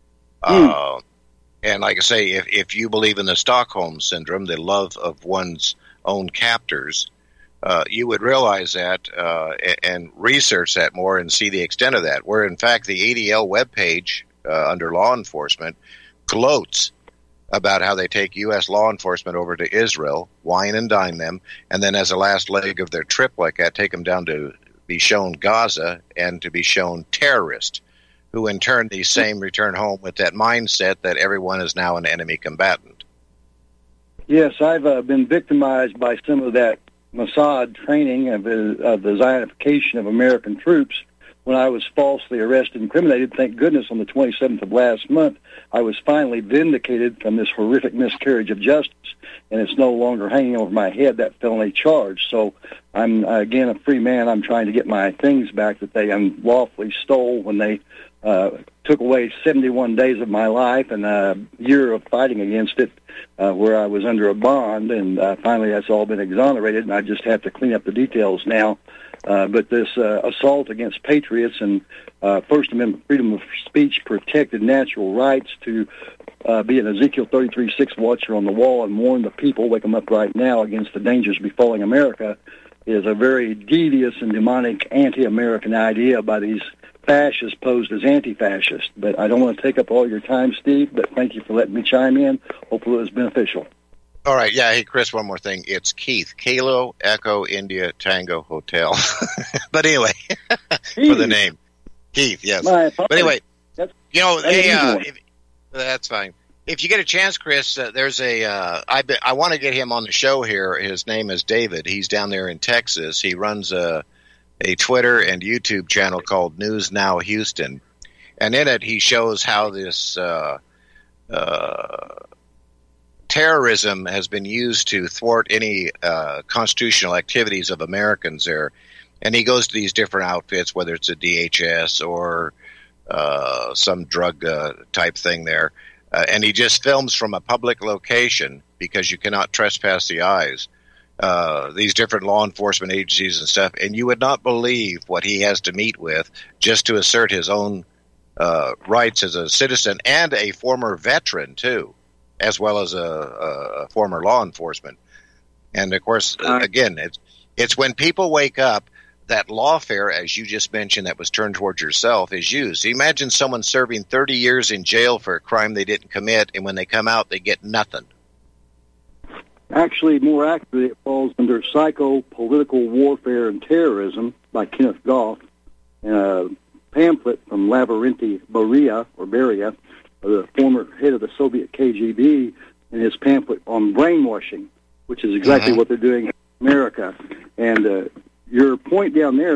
And like I say, if you believe in the Stockholm Syndrome, the love of one's own captors, you would realize that and research that more and see the extent of that. Where, in fact, the ADL webpage under law enforcement gloats about how they take U.S. law enforcement over to Israel, wine and dine them, and then as a last leg of their trip like that, take them down to be shown Gaza and to be shown terrorists, who in turn these same return home with that mindset that everyone is now an enemy combatant. Yes, I've been victimized by some of that Mossad training of the Zionification of American troops when I was falsely arrested and incriminated. Thank goodness on the 27th of last month, I was finally vindicated from this horrific miscarriage of justice, and it's no longer hanging over my head, that felony charge. So I'm, again, a free man. I'm trying to get my things back that they unlawfully stole when they took away 71 days of my life and a year of fighting against it, where I was under a bond, and finally that's all been exonerated, and I just have to clean up the details now. But this assault against patriots and First Amendment freedom of speech protected natural rights to be an Ezekiel 33:6 watcher on the wall and warn the people, wake them up right now against the dangers befalling America, is a very devious and demonic anti-American idea by these fascists posed as anti-fascist. But I don't want to take up all your time, Steve, but thank you for letting me chime in. Hopefully it was beneficial. All right. Yeah. Hey, Chris, one more thing. It's Keith. Kilo, Echo, India, Tango, Hotel. But anyway, for the name. Keith, yes. But anyway, you know, that's fine. If you get a chance, Chris, there's I want to get him on the show here. His name is David. He's down there in Texas. He runs a Twitter and YouTube channel called News Now Houston. And in it, he shows how this terrorism has been used to thwart any constitutional activities of Americans there. And he goes to these different outfits, whether it's a DHS or some drug type thing there. And he just films from a public location because you cannot trespass the eyes. These different law enforcement agencies and stuff, and you would not believe what he has to meet with just to assert his own rights as a citizen and a former veteran, too, as well as a former law enforcement. And, of course, again, it's when people wake up that lawfare, as you just mentioned, that was turned towards yourself, is used. Imagine someone serving 30 years in jail for a crime they didn't commit, and when they come out, they get nothing. Actually, more accurately, it falls under Psycho-Political Warfare and Terrorism by Kenneth Goff, and a pamphlet from Lavrenti Beria, the former head of the Soviet KGB, in his pamphlet on brainwashing, which is exactly what they're doing in America. And your point down there,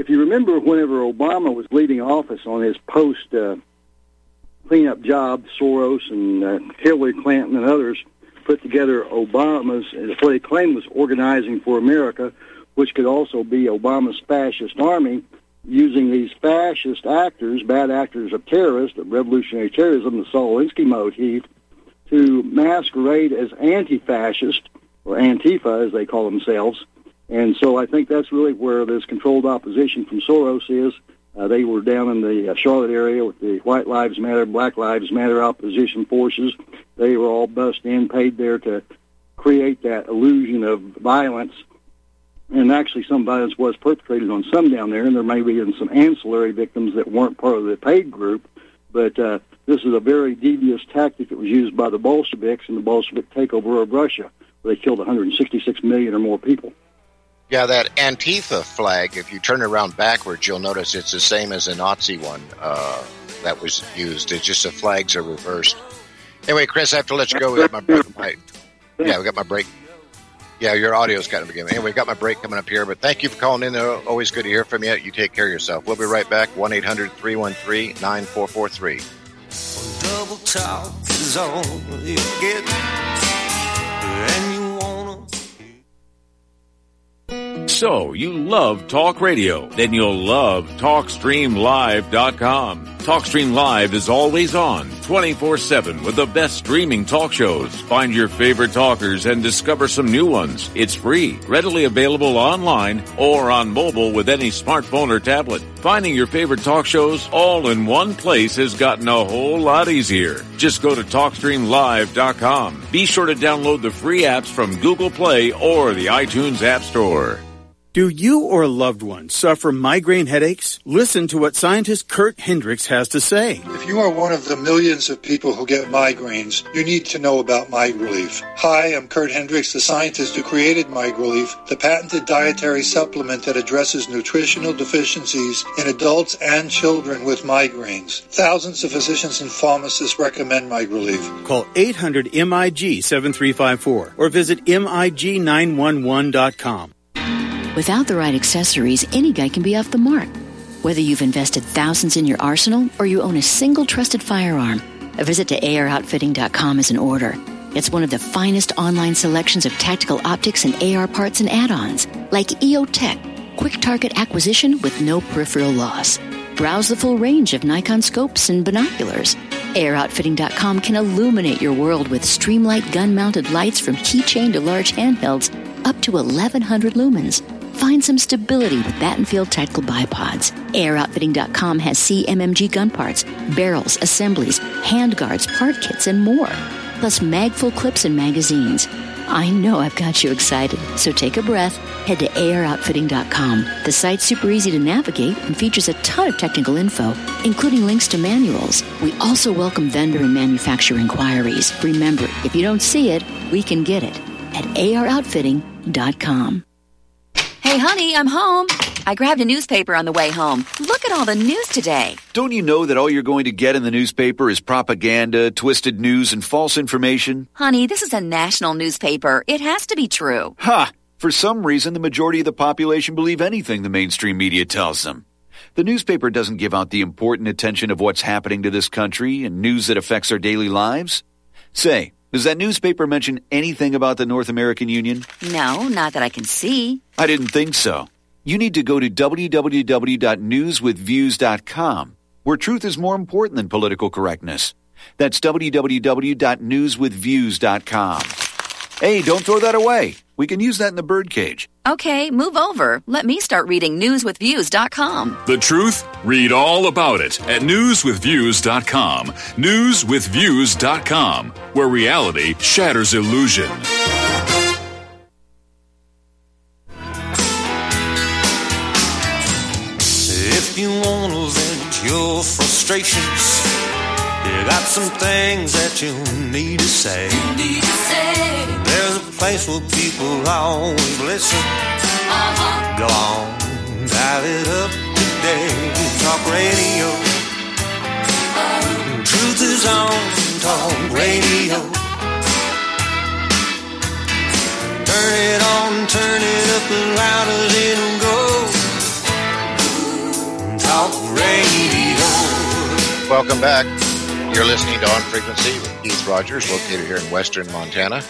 if you remember whenever Obama was leaving office on his post cleanup job, Soros and Hillary Clinton and others put together Obama's, what they claimed was Organizing for America, which could also be Obama's fascist army, using these fascist actors, bad actors of terrorists, of revolutionary terrorism, the Saul Alinsky motif, to masquerade as anti-fascist, or Antifa, as they call themselves. And so I think that's really where this controlled opposition from Soros is. They were down in the Charlotte area with the White Lives Matter, Black Lives Matter opposition forces. They were all bussed in, paid there to create that illusion of violence. And actually some violence was perpetrated on some down there, and there may be some ancillary victims that weren't part of the paid group. But this is a very devious tactic that was used by the Bolsheviks in the Bolshevik takeover of Russia, where they killed 166 million or more people. Yeah, that Antifa flag, if you turn it around backwards, you'll notice it's the same as the Nazi one that was used. It's just the flags are reversed. Anyway, Chris, I have to let you go. We got my break. We got my break. Yeah, your audio's kind of beginning. Anyway, we got my break coming up here, but thank you for calling in. Always good to hear from you. You take care of yourself. We'll be right back. 1-800-313-9443. Double talk is all you get, and you wanna. So, you love talk radio? Then you'll love TalkStreamLive.com. TalkStream Live is always on, 24/7 with the best streaming talk shows. Find your favorite talkers and discover some new ones. It's free, readily available online or on mobile with any smartphone or tablet. Finding your favorite talk shows all in one place has gotten a whole lot easier. Just go to TalkStreamLive.com. Be sure to download the free apps from Google Play or the iTunes App Store. Do you or a loved one suffer migraine headaches? Listen to what scientist Kurt Hendricks has to say. If you are one of the millions of people who get migraines, you need to know about MiGrelief. Hi, I'm Kurt Hendricks, the scientist who created MiGrelief, the patented dietary supplement that addresses nutritional deficiencies in adults and children with migraines. Thousands of physicians and pharmacists recommend MiGrelief. Call 800-MIG-7354 or visit MIG911.com. Without the right accessories, any guy can be off the mark. Whether you've invested thousands in your arsenal or you own a single trusted firearm, a visit to AROutfitting.com is in order. It's one of the finest online selections of tactical optics and AR parts and add-ons, like EOTech, quick target acquisition with no peripheral loss. Browse the full range of Nikon scopes and binoculars. AROutfitting.com can illuminate your world with Streamlight gun-mounted lights from keychain to large handhelds up to 1,100 lumens. Find some stability with Battenfield Tactical Bipods. AirOutfitting.com has CMMG gun parts, barrels, assemblies, handguards, part kits, and more. Plus magful clips and magazines. I know I've got you excited, so take a breath. Head to AirOutfitting.com. The site's super easy to navigate and features a ton of technical info, including links to manuals. We also welcome vendor and manufacturer inquiries. Remember, if you don't see it, we can get it at AirOutfitting.com. Hey, honey, I'm home. I grabbed a newspaper on the way home. Look at all the news today. Don't you know that all you're going to get in the newspaper is propaganda, twisted news, and false information? Honey, this is a national newspaper. It has to be true. Ha! For some reason, the majority of the population believe anything the mainstream media tells them. The newspaper doesn't give out the important attention of what's happening to this country and news that affects our daily lives. Say, does that newspaper mention anything about the North American Union? No, not that I can see. I didn't think so. You need to go to www.newswithviews.com, where truth is more important than political correctness. That's www.newswithviews.com. Hey, don't throw that away. We can use that in the birdcage. Okay, move over. Let me start reading newswithviews.com. The truth? Read all about it at newswithviews.com. Newswithviews.com, where reality shatters illusion. If you want to vent your frustrations, you got some things that you need to say. There's a place where people always listen. Go on, dial it up today. Talk radio. Truth is on talk radio. Turn it on, turn it up as loud as it'll go. Welcome back. You're listening to On Frequency with Keith Rogers, located here in western Montana.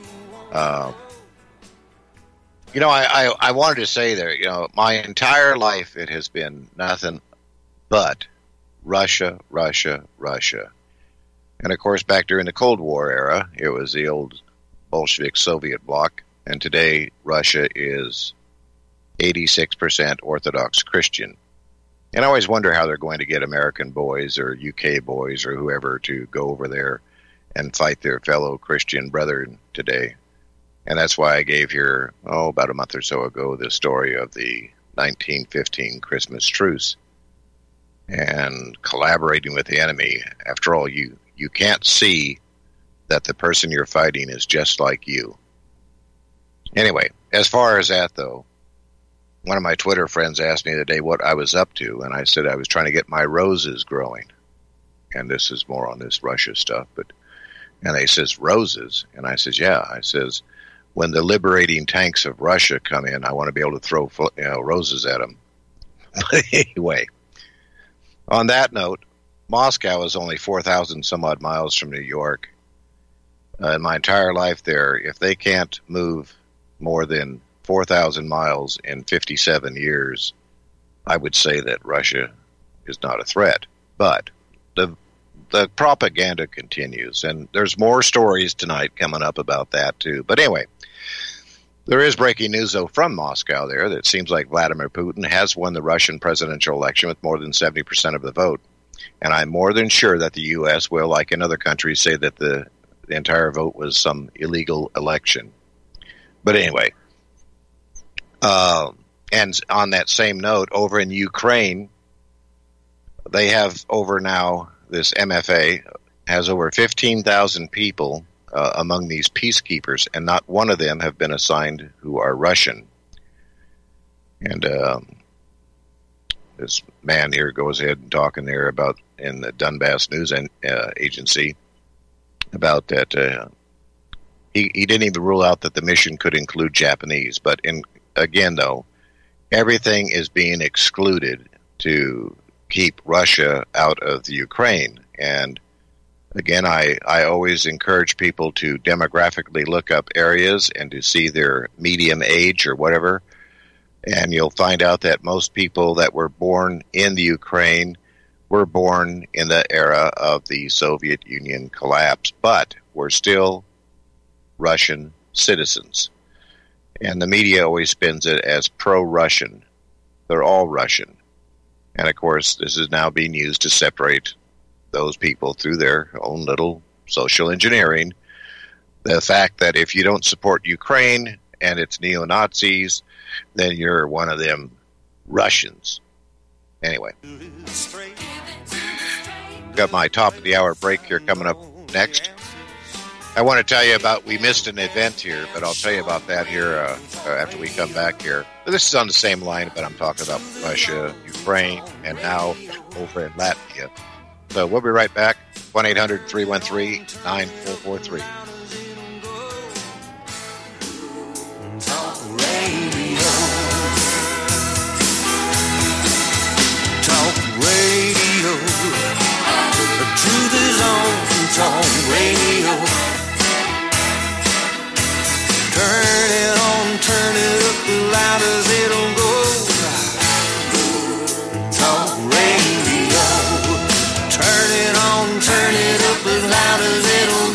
I wanted to say there, my entire life it has been nothing but Russia, Russia, Russia. And, of course, back during the Cold War era, it was the old Bolshevik Soviet bloc. And today, Russia is 86% Orthodox Christian. And I always wonder how they're going to get American boys or UK boys or whoever to go over there and fight their fellow Christian brethren today. And that's why I gave here, about a month or so ago, the story of the 1915 Christmas truce and collaborating with the enemy. After all, you can't see that the person you're fighting is just like you. Anyway, as far as that, though, one of my Twitter friends asked me the other day what I was up to, and I said I was trying to get my roses growing. And this is more on this Russia stuff. And they says, roses? And I says, yeah. I says, when the liberating tanks of Russia come in, I want to be able to throw roses at them. But anyway, on that note, Moscow is only 4,000 some odd miles from New York. In my entire life there, if they can't move more than 4,000 miles in 57 years, I would say that Russia is not a threat. But the propaganda continues, and there's more stories tonight coming up about that too. But anyway, there is breaking news, though, from Moscow there that it seems like Vladimir Putin has won the Russian presidential election with more than 70% of the vote. And I'm more than sure that the U.S. will, like in other countries, say that the entire vote was some illegal election. But anyway, and on that same note, over in Ukraine, they have over now, this MFA has over 15,000 people among these peacekeepers, and not one of them have been assigned who are Russian. And this man here goes ahead and talking there about in the Donbass News Agency about that he didn't even rule out that the mission could include Japanese. But again, though, everything is being excluded to keep Russia out of the Ukraine. And again, I always encourage people to demographically look up areas and to see their median age or whatever. And you'll find out that most people that were born in the Ukraine were born in the era of the Soviet Union collapse, but were still Russian citizens. And the media always spins it as pro-Russian. They're all Russian. And, of course, this is now being used to separate those people through their own little social engineering. The fact that if you don't support Ukraine and its neo-Nazis, then you're one of them Russians. Anyway. Got my top of the hour break here coming up next. I want to tell you about, we missed an event here, but I'll tell you about that here after we come back here. This is on the same line, but I'm talking about Russia, Ukraine, and now over in Latvia. So we'll be right back. 1-800-313-9443. Talk radio. The truth is on Talk Radio. Turn it on, turn it up loud as it'll go. Talk Radio. Turn it on, turn it up as loud as it'll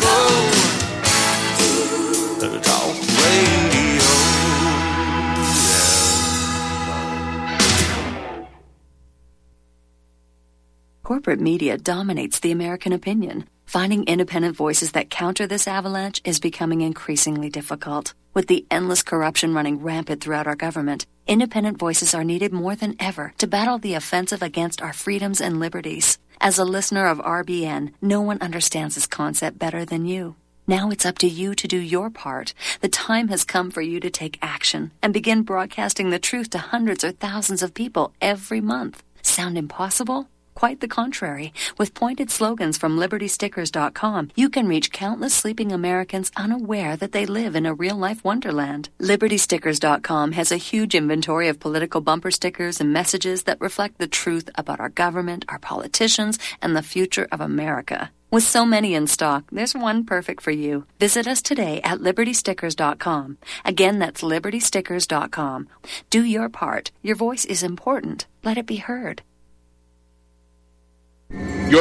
go. Talk Radio. Corporate media dominates the American opinion. Finding independent voices that counter this avalanche is becoming increasingly difficult. With the endless corruption running rampant throughout our government, independent voices are needed more than ever to battle the offensive against our freedoms and liberties. As a listener of RBN, no one understands this concept better than you. Now it's up to you to do your part. The time has come for you to take action and begin broadcasting the truth to hundreds or thousands of people every month. Sound impossible? Quite the contrary. With pointed slogans from LibertyStickers.com, you can reach countless sleeping Americans unaware that they live in a real-life wonderland. LibertyStickers.com has a huge inventory of political bumper stickers and messages that reflect the truth about our government, our politicians, and the future of America. With so many in stock, there's one perfect for you. Visit us today at LibertyStickers.com. Again, that's LibertyStickers.com. Do your part. Your voice is important. Let it be heard.